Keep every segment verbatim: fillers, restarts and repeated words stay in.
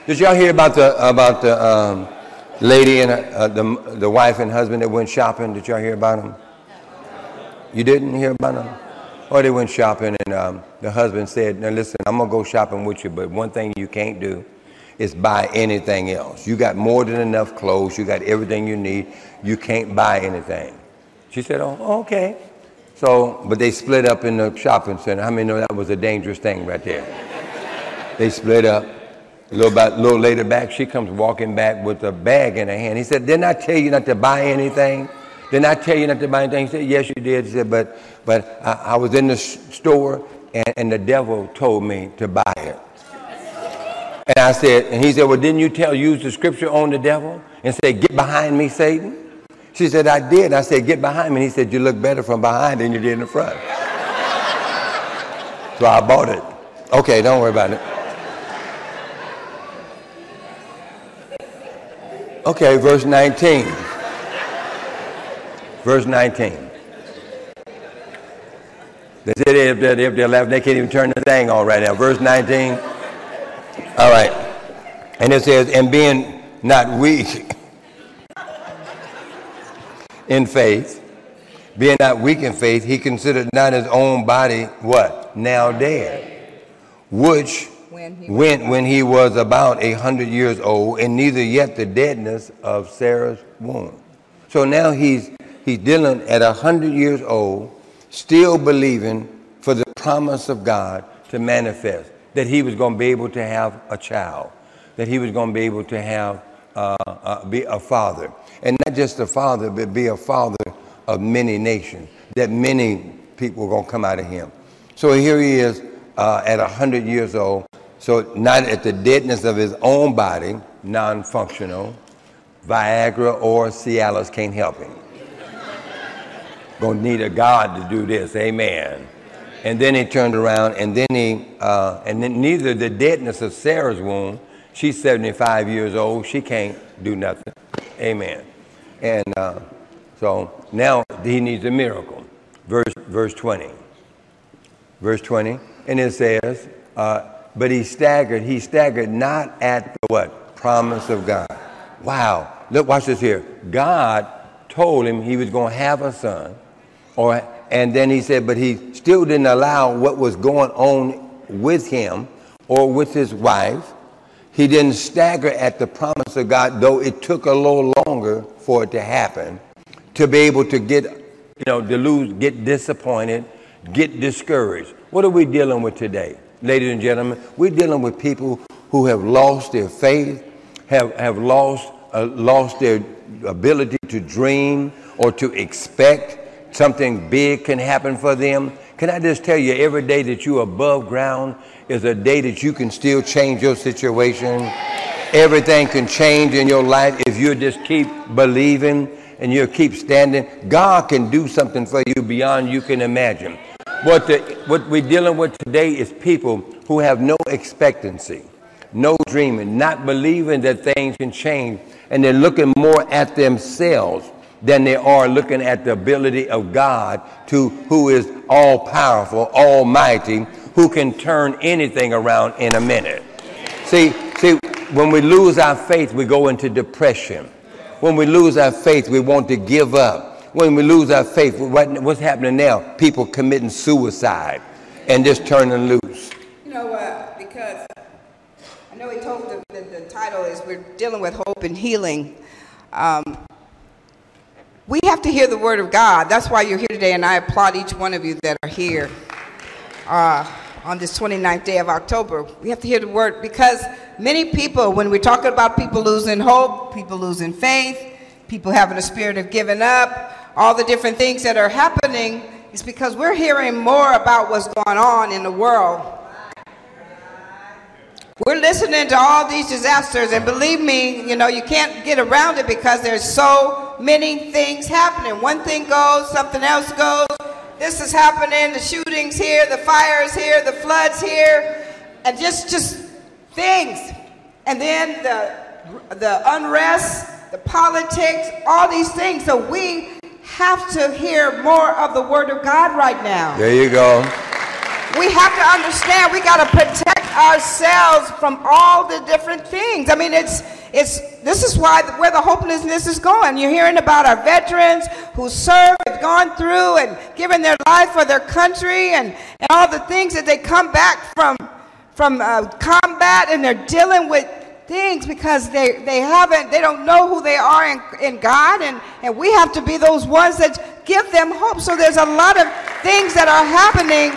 Did y'all hear about the about the um, lady and uh, the the wife and husband that went shopping? Did y'all hear about them? You didn't hear about them? Or they went shopping, and um, the husband said, "Now listen, I'm gonna go shopping with you, but one thing you can't do is buy anything else. You got more than enough clothes. You got everything you need. You can't buy anything." She said, "Oh, okay." So, but they split up in the shopping center. How many know that was a dangerous thing right there? They split up. A little, about, little later back, she comes walking back with a bag in her hand. He said, "Didn't I tell you not to buy anything? Didn't I tell you not to buy anything?" He said, "Yes, you did." He said, but but I, I was in the store and, and the devil told me to buy it. And I said, and he said, "Well, didn't you tell, use the scripture on the devil and say, 'Get behind me, Satan'?" She said, "I did." I said, "Get behind me." And he said, "You look better from behind than you did in the front." So I bought it. Okay, don't worry about it. Okay, verse nineteen. Verse nineteen. They said if they're, if they're left, they can't even turn the thing on right now. Verse nineteen. All right. And it says, "And being not weak in faith, being not weak in faith, he considered not his own body," what? "Now dead, which when he, went when he was about a hundred years old, and neither yet the deadness of Sarah's womb." So now he's he's dealing at a hundred years old, still believing for the promise of God to manifest, that he was going to be able to have a child, that he was going to be able to have uh, uh, be a father, and not just a father, but be a father of many nations, that many people were going to come out of him. So here he is uh, at a hundred years old. So not at the deadness of his own body, non-functional. Viagra or Cialis can't help him. Gonna need a God to do this, amen. And then he turned around, and then he, uh, and then neither the deadness of Sarah's womb, she's seventy-five years old, she can't do nothing, amen. And uh, so now he needs a miracle. Verse, verse twenty. Verse twenty, and it says, uh, but he staggered, he staggered not at the what? Promise of God. Wow, look, watch this here. God told him he was going to have a son, or, and then he said, but he still didn't allow what was going on with him or with his wife. He didn't stagger at the promise of God, though it took a little longer for it to happen, to be able to get, you know, to lose, get disappointed, get discouraged. What are we dealing with today? Ladies and gentlemen, we're dealing with people who have lost their faith, have, have lost, uh, lost their ability to dream or to expect something big can happen for them. Can I just tell you, every day that you're above ground is a day that you can still change your situation. Everything can change in your life if you just keep believing and you keep standing. God can do something for you beyond you can imagine. What, the, what we're dealing with today is people who have no expectancy, no dreaming, not believing that things can change, and they're looking more at themselves than they are looking at the ability of God, to who is all-powerful, almighty, who can turn anything around in a minute. See, see, when we lose our faith, we go into depression. When we lose our faith, we want to give up. When we lose our faith, what's happening now? People committing suicide and just turning loose. You know, uh, because I know he told the, the, the title is we're dealing with hope and healing. Um, we have to hear the word of God. That's why you're here today, and I applaud each one of you that are here uh, on this twenty-ninth day of October. We have to hear the word, because many people, when we're talking about people losing hope, people losing faith, people having a spirit of giving up, all the different things that are happening, is because we're hearing more about what's going on in the world. We're listening to all these disasters, and believe me, you know, you can't get around it because there's so many things happening. One thing goes, something else goes. This is happening, the shootings here, the fires here, the floods here, and just, just things. And then the, the unrest, the politics, all these things. So we have to hear more of the word of God right now. There you go. We have to understand we got to protect ourselves from all the different things. I mean, it's, it's, this is why where the hopelessness is going. You're hearing about our veterans who served, have gone through and given their life for their country, and, and all the things that they come back from, from uh, combat, and they're dealing with things because they, they haven't, they don't know who they are in, in God, and, and we have to be those ones that give them hope. So there's a lot of things that are happening,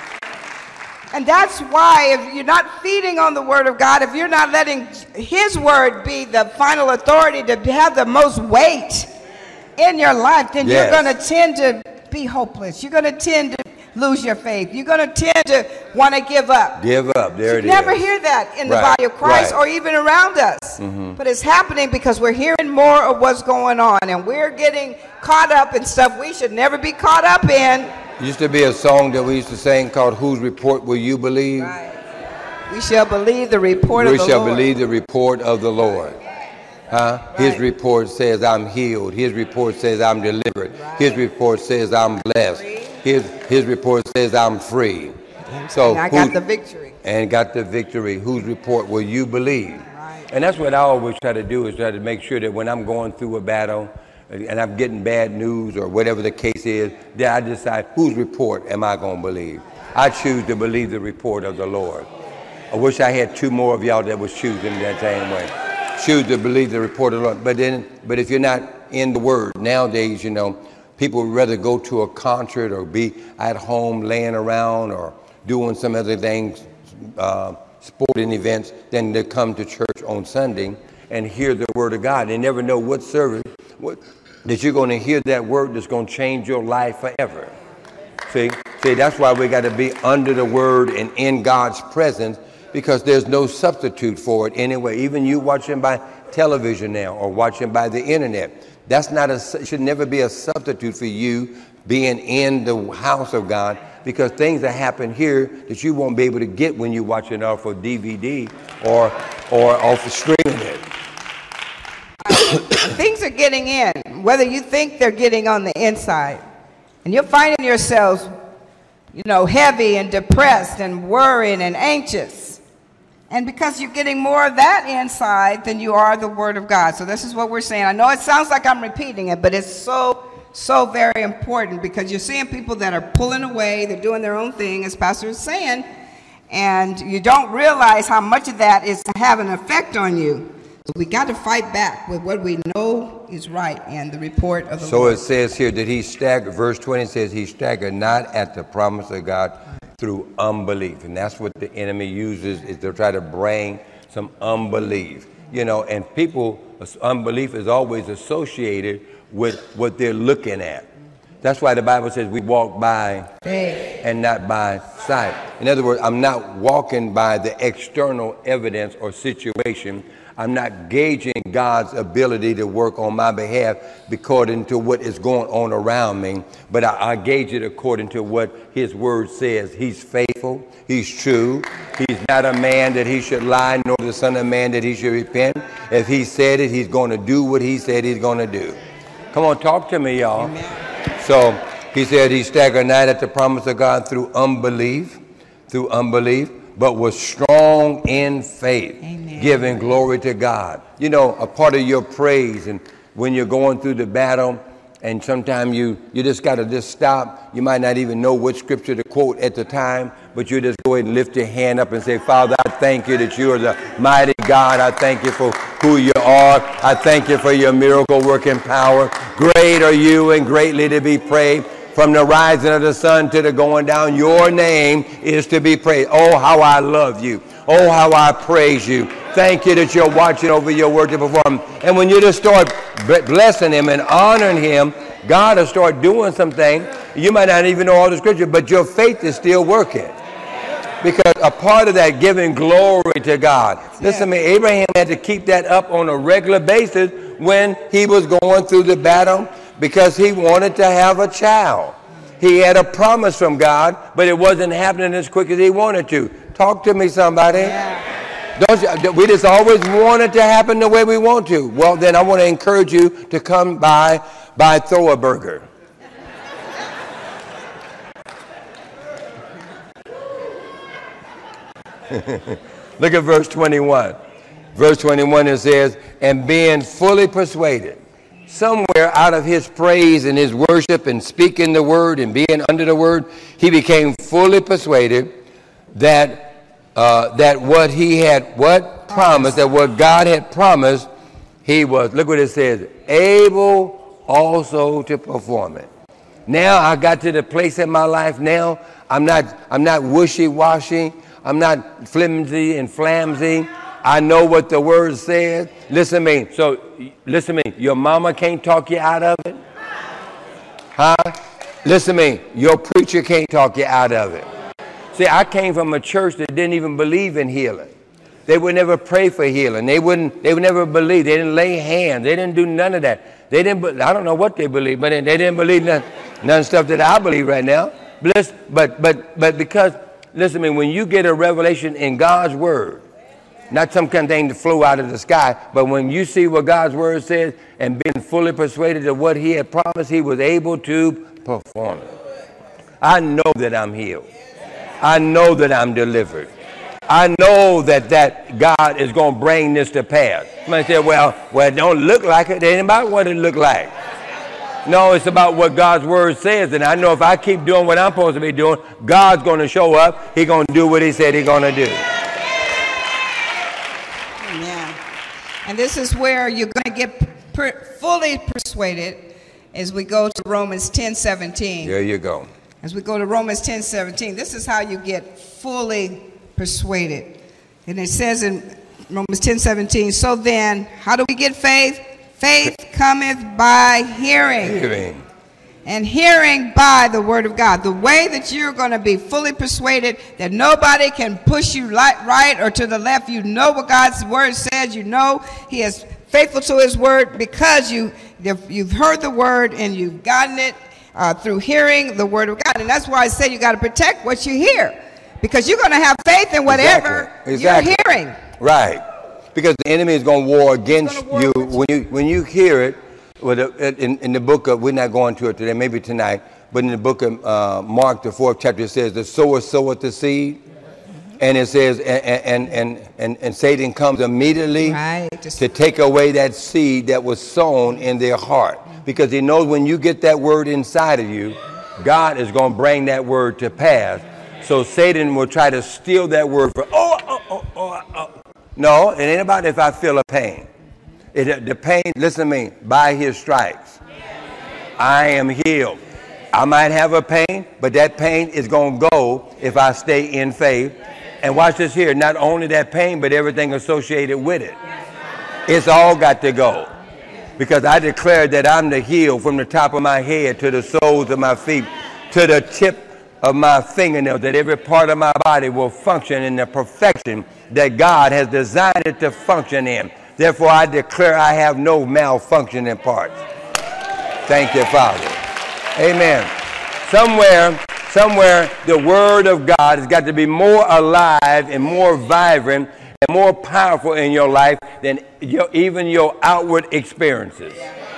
and that's why if you're not feeding on the Word of God, if you're not letting His Word be the final authority to have the most weight in your life, then yes. you're going to tend to be hopeless. You're going to tend to lose your faith. You're going to tend to want to give up. Give up. There you it never is. hear that in the right. body of Christ right. or even around us. Mm-hmm. But it's happening because we're hearing more of what's going on, and we're getting caught up in stuff we should never be caught up in. Used to be a song that we used to sing called "Whose Report Will You Believe?" Right. We shall believe the report we of the Lord. We shall believe the report of the Lord. Huh? Right. His report says I'm healed. His report says I'm delivered. Right. His report says I'm blessed. His, his report says I'm free. So and I got the victory. And got the victory. Whose report will you believe? Right. And that's what I always try to do, is try to make sure that when I'm going through a battle and I'm getting bad news or whatever the case is, that I decide whose report am I going to believe. I choose to believe the report of the Lord. I wish I had two more of y'all that was choosing that same way. Choose to believe the report of the Lord. But then, but if you're not in the Word nowadays, you know, people would rather go to a concert or be at home laying around or doing some other things, uh, sporting events, than to come to church on Sunday and hear the Word of God. They never know what service what, that you're going to hear that word that's going to change your life forever. See, see, that's why we got to be under the Word and in God's presence, because there's no substitute for it anyway. Even you watching by television now or watching by the internet, that's not a, should never be a substitute for you being in the house of God, because things that happen here that you won't be able to get when you're watching it off of D V D or, or off of streaming it. Things are getting in, whether you think they're getting on the inside. And you're finding yourselves, you know, heavy and depressed and worried and anxious. And because you're getting more of that inside than you are the Word of God. So this is what we're saying. I know it sounds like I'm repeating it, but it's so, so very important, because you're seeing people that are pulling away. They're doing their own thing, as Pastor is saying, and you don't realize how much of that is having an effect on you. So we got to fight back with what we know is right and the report of the so Lord. So it says here that he staggered, verse twenty says he staggered not at the promise of God through unbelief. And that's what the enemy uses, is to try to bring some unbelief. You know, and people, unbelief is always associated with what they're looking at. That's why the Bible says we walk by faith and not by sight. In other words, I'm not walking by the external evidence or situation. I'm not gauging God's ability to work on my behalf according to what is going on around me, but I, I gauge it according to what His Word says. He's faithful. He's true. He's not a man that He should lie, nor the Son of Man that He should repent. If He said it, He's going to do what He said He's going to do. Come on, talk to me, y'all. Amen. So he said he staggered not at the promise of God through unbelief, through unbelief, but was strong in faith, Amen. Giving glory to God. You know, a part of your praise, and when you're going through the battle, and sometimes you, you just got to just stop. You might not even know what scripture to quote at the time, but you just go ahead and lift your hand up and say, Father, I thank you that you are the mighty God. I thank you for who you are. I thank you for your miracle working power. Great are you and greatly to be praised. From the rising of the sun to the going down, your name is to be praised. Oh, how I love you. Oh, how I praise you. Thank you that you're watching over your word to perform. And when you just start blessing Him and honoring Him, God will start doing something. You might not even know all the scripture, but your faith is still working. Because a part of that giving glory to God. Listen to me, Abraham had to keep that up on a regular basis when he was going through the battle, because he wanted to have a child. He had a promise from God, but it wasn't happening as quick as he wanted to. Talk to me, somebody. Yeah. Don't you, we just always want it to happen the way we want to. Well, then I want to encourage you to come by, by Throw a Burger. Look at verse twenty-one. Verse twenty-one, it says, and being fully persuaded. Somewhere out of his praise and his worship and speaking the word and being under the word, he became fully persuaded that uh, that what he had, what promised, that what God had promised, he was, look what it says, able also to perform it. Now I got to the place in my life now, I'm not, I'm not wishy-washy, I'm not flimsy and flamsy. I know what the word says. Listen to me. So, listen to me. Your mama can't talk you out of it. Huh? Listen to me. Your preacher can't talk you out of it. See, I came from a church that didn't even believe in healing. They would never pray for healing. They wouldn't. They would never believe. They didn't lay hands. They didn't do none of that. They didn't. I don't know what they believe, but they didn't believe none, none stuff that I believe right now. But but but but because listen to me. When you get a revelation in God's word. Not some kind of thing to flow out of the sky, but when you see what God's word says and being fully persuaded of what he had promised, he was able to perform it. I know that I'm healed. I know that I'm delivered. I know that, that God is going to bring this to pass. Somebody say, well, well, it don't look like it. It ain't about what it look like. No, it's about what God's word says. And I know if I keep doing what I'm supposed to be doing, God's going to show up. He's going to do what he said he's going to do. And this is where you're going to get per fully persuaded as we go to Romans ten seventeen. There you go. As we go to Romans ten seventeen, this is how you get fully persuaded. And it says in Romans ten seventeen, so then, how do we get faith? Faith cometh by hearing. Hearing. And hearing by the word of God. The way that you're going to be fully persuaded that nobody can push you right or to the left. You know what God's word says. You know he is faithful to his word because you, you've heard the word and you've gotten it uh, through hearing the word of God. And that's why I say you got to protect what you hear. Because you're going to have faith in whatever exactly. Exactly. you're hearing. Right. Because the enemy is going to war against war you. against when you. When you hear it, well, in, in the book of, we're not going to it today, maybe tonight, but in the book of uh, Mark, the fourth chapter, it says, the sower soweth the seed. And it says, and, and, and, and Satan comes immediately right. to take away that seed that was sown in their heart. Because he knows when you get that word inside of you, God is going to bring that word to pass. So Satan will try to steal that word for, oh, oh, oh, oh, oh. No, it ain't about if I feel a pain. It, the pain, listen to me, by his stripes, I am healed. I might have a pain, but that pain is going to go if I stay in faith. And watch this here, not only that pain, but everything associated with it. It's all got to go. Because I declare that I'm the healed from the top of my head to the soles of my feet, to the tip of my fingernails, that every part of my body will function in the perfection that God has designed it to function in. Therefore, I declare I have no malfunctioning parts. Thank you, Father. Amen. Somewhere, somewhere, the Word of God has got to be more alive and more vibrant and more powerful in your life than your, even your outward experiences.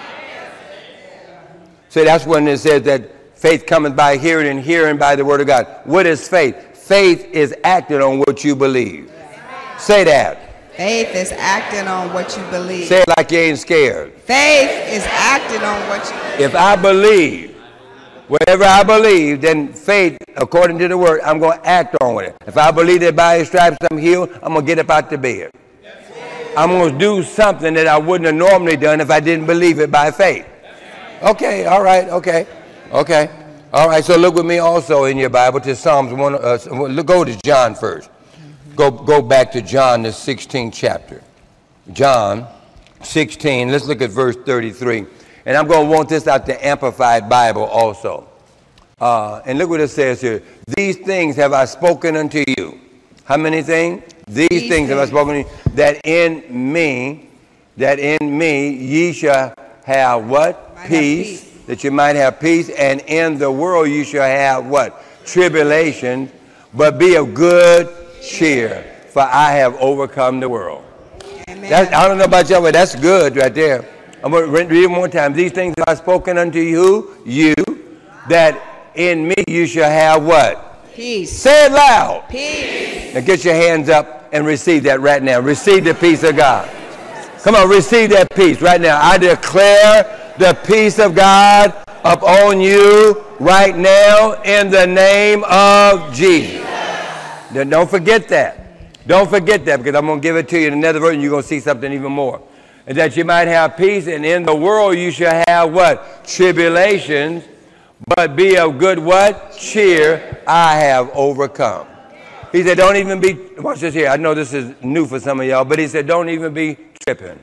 So that's when it says that faith cometh by hearing and hearing by the Word of God. What is faith? Faith is acting on what you believe. Say that. Faith is acting on what you believe. Say it like you ain't scared. Faith is acting on what you believe. If I believe, whatever I believe, then faith, according to the word, I'm going to act on it. If I believe that by his stripes I'm healed, I'm going to get up out the bed. I'm going to do something that I wouldn't have normally done if I didn't believe it by faith. Okay, all right, okay, okay. All right, so look with me also in your Bible to Psalms one. Uh, go to John first. Go, go back to John, the sixteenth chapter. John sixteen, let's look at verse thirty-three. And I'm going to want this out the Amplified Bible also. Uh, and look what it says here. These things have I spoken unto you. How many things? These, These things, things have I spoken to you. That in me, that in me ye shall have what? Peace, have peace. That you might have peace. And in the world you shall have what? Tribulation. But be of good cheer, for I have overcome the world. That's, I don't know about y'all, but that's good right there. I'm going to read it one more time. These things have I spoken unto you, you, that in me you shall have what? Peace. Say it loud. Peace. Now get your hands up and receive that right now. Receive the peace of God. Come on, receive that peace right now. I declare the peace of God upon you right now in the name of Jesus. Now, don't forget that. Don't forget that, because I'm going to give it to you in another verse and you're going to see something even more. And that you might have peace, and in the world you shall have what? Tribulations, but be of good what? Cheer, I have overcome. He said, don't even be, watch this here. I know this is new for some of y'all, but he said, don't even be tripping.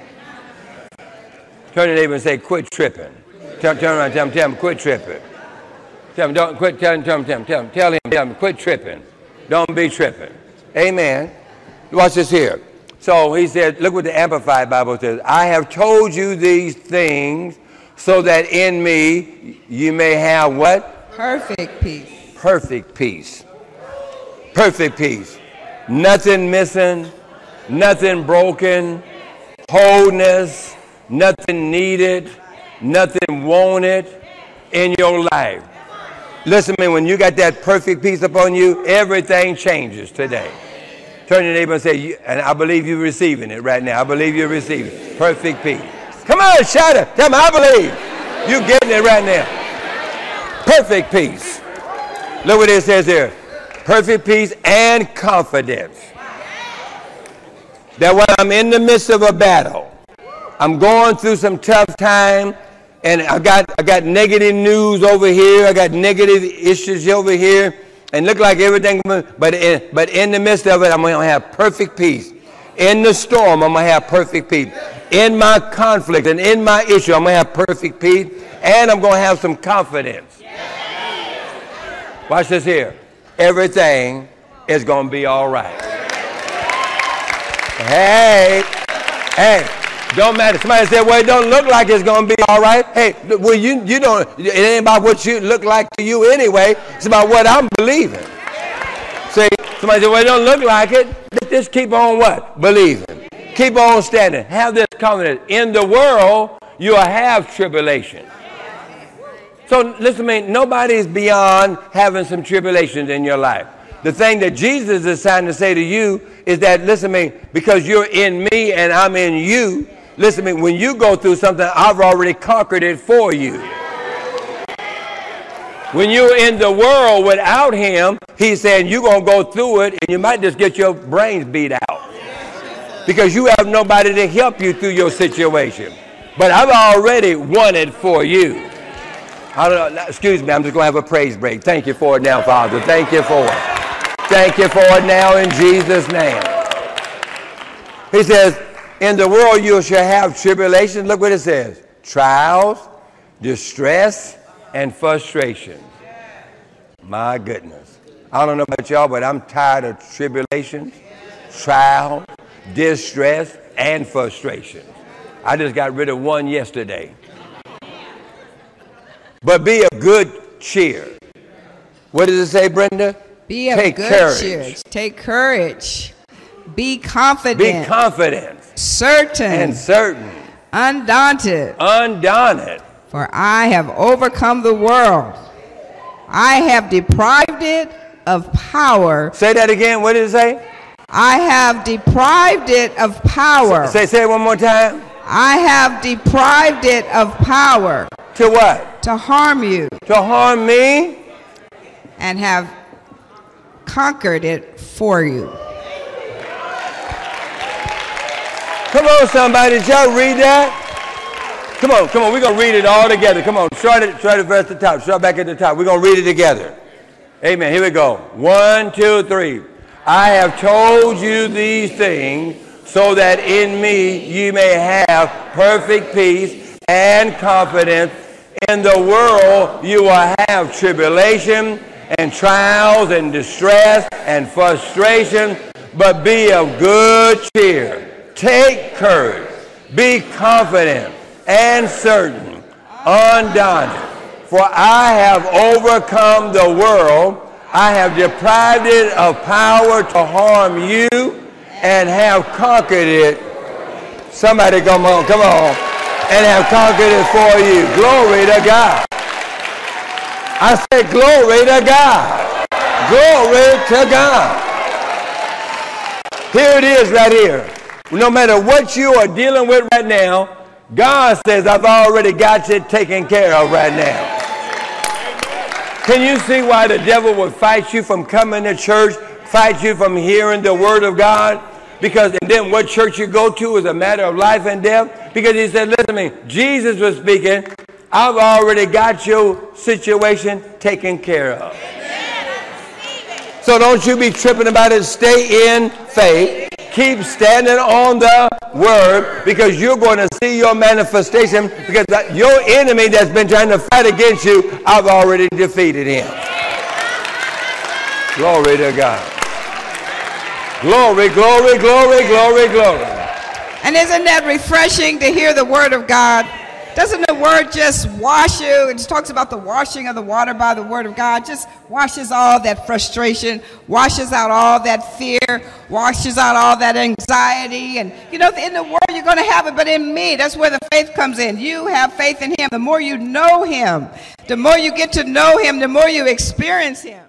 Turn to your neighbor and say, quit tripping. Tell, turn around and tell him, tell him, quit tripping. Tell him, don't quit, tell him, tell him, tell him, tell him, tell him, tell him, quit tripping. Don't be tripping. Amen. Watch this here. So he said, look what the Amplified Bible says. I have told you these things so that in me you may have what? Perfect peace. Perfect peace. Perfect peace. Nothing missing, nothing broken, wholeness, nothing needed, nothing wanted in your life. Listen to me, when you got that perfect peace upon you, everything changes today. Turn to your neighbor and say, and I believe you're receiving it right now. I believe you're receiving it. Perfect peace. Come on, shout it. Tell me, I believe you're getting it right now. Perfect peace. Look what it says here. Perfect peace and confidence. That when I'm in the midst of a battle, I'm going through some tough time, and I got I got negative news over here, I got negative issues over here, and look like everything, but in, but in the midst of it, I'm going to have perfect peace. In the storm, I'm going to have perfect peace. In my conflict and in my issue, I'm going to have perfect peace, and I'm going to have some confidence. Watch this here. Everything is going to be all right. Hey, hey, don't matter. Somebody said, well, it don't look like it's going to be all right. Hey, well, you, you don't, it ain't about what you look like to you anyway. It's about what I'm believing. See, somebody said, well, it don't look like it. Just keep on what? Believing. Keep on standing. Have this confidence. In the world, you'll have tribulation. So listen to me, nobody's beyond having some tribulations in your life. The thing that Jesus is trying to say to you is that, listen to me, because you're in me and I'm in you, listen to me, when you go through something, I've already conquered it for you. When you're in the world without him, he's saying you're going to go through it and you might just get your brains beat out. Because you have nobody to help you through your situation. But I've already won it for you. I don't know, excuse me, I'm just going to have a praise break. Thank you for it now, Father. Thank you for it. Thank you for it now in Jesus' name. He says, in the world you shall have tribulation. Look what it says. Trials, distress, and frustration. My goodness. I don't know about y'all, but I'm tired of tribulations, trial, distress, and frustration. I just got rid of one yesterday. But be of good cheer. What does it say, Brenda? Be of good cheer. Take courage. Be confident. Be confident. Certain. And certain. Undaunted. Undaunted. For I have overcome the world. I have deprived it of power. Say that again. What did it say? I have deprived it of power. Say, say it one more time. I have deprived it of power. To what? To harm you. To harm me? And have conquered it for you. Come on, somebody. Did y'all read that? Come on, come on. We're going to read it all together. Come on. Start it, start it at the top. Start back at the top. We're going to read it together. Amen. Here we go. One, two, three. I have told you these things so that in me you may have perfect peace and confidence. In the world you will have tribulation and trials and distress and frustration, but be of good cheer. Take courage. Be confident and certain, undaunted. For I have overcome the world. I have deprived it of power to harm you and have conquered it. Somebody come on, come on. And have conquered it for you. Glory to God. I said glory to God. Glory to God. Here it is right here. No matter what you are dealing with right now, God says, I've already got you taken care of right now. Can you see why the devil would fight you from coming to church, fight you from hearing the word of God? Because and then what church you go to is a matter of life and death. Because he said, listen to me, Jesus was speaking, I've already got your situation taken care of. So don't you be tripping about it. Stay in faith. Keep standing on the word, because you're going to see your manifestation, because your enemy that's been trying to fight against you, I've already defeated him. Glory to God. Glory, glory, glory, glory, glory. And isn't that refreshing to hear the word of God? Doesn't the word just wash you? It talks about the washing of the water by the word of God. Just washes all that frustration, washes out all that fear, washes out all that anxiety. And, you know, in the world you're going to have it, but in me, that's where the faith comes in. You have faith in him. The more you know him, the more you get to know him, the more you experience him.